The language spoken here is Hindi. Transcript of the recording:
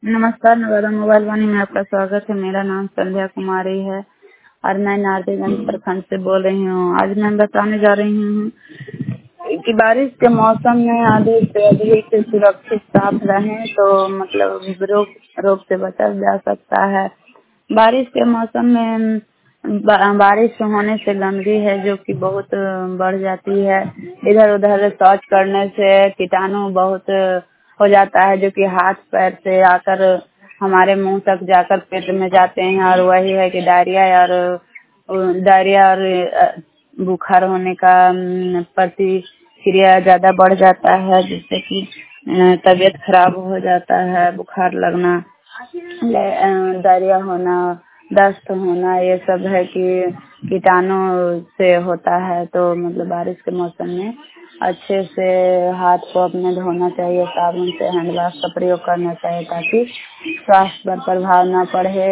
नमस्कार, नवादा मोबाइल वाणी में आपका स्वागत है। मेरा नाम संध्या कुमारी है और मैं नारदीगंज प्रखंड से बोल रही हूँ। आज मैं बताने जा रही हूँ कि बारिश के मौसम में अधिक से अधिक सुरक्षित साफ रहें तो मतलब रोग से बचा जा सकता है। बारिश के मौसम में बारिश होने से गंदगी है जो कि बहुत बढ़ जाती है। इधर उधर शौच करने से कीटाणु बहुत हो जाता है जो कि हाथ पैर से आकर हमारे मुंह तक जाकर पेट में जाते हैं और वही है कि डायरिया और बुखार होने का प्रतिक्रिया ज्यादा बढ़ जाता है, जिससे कि तबीयत खराब हो जाता है। बुखार लगना, डायरिया होना, दस्त होना, ये सब है कि कीटाणु से होता है। तो मतलब बारिश के मौसम में अच्छे से हाथ को अपने धोना चाहिए, साबुन से हैंड वॉश का प्रयोग करना चाहिए ताकि स्वास्थ्य पर प्रभाव न पड़े।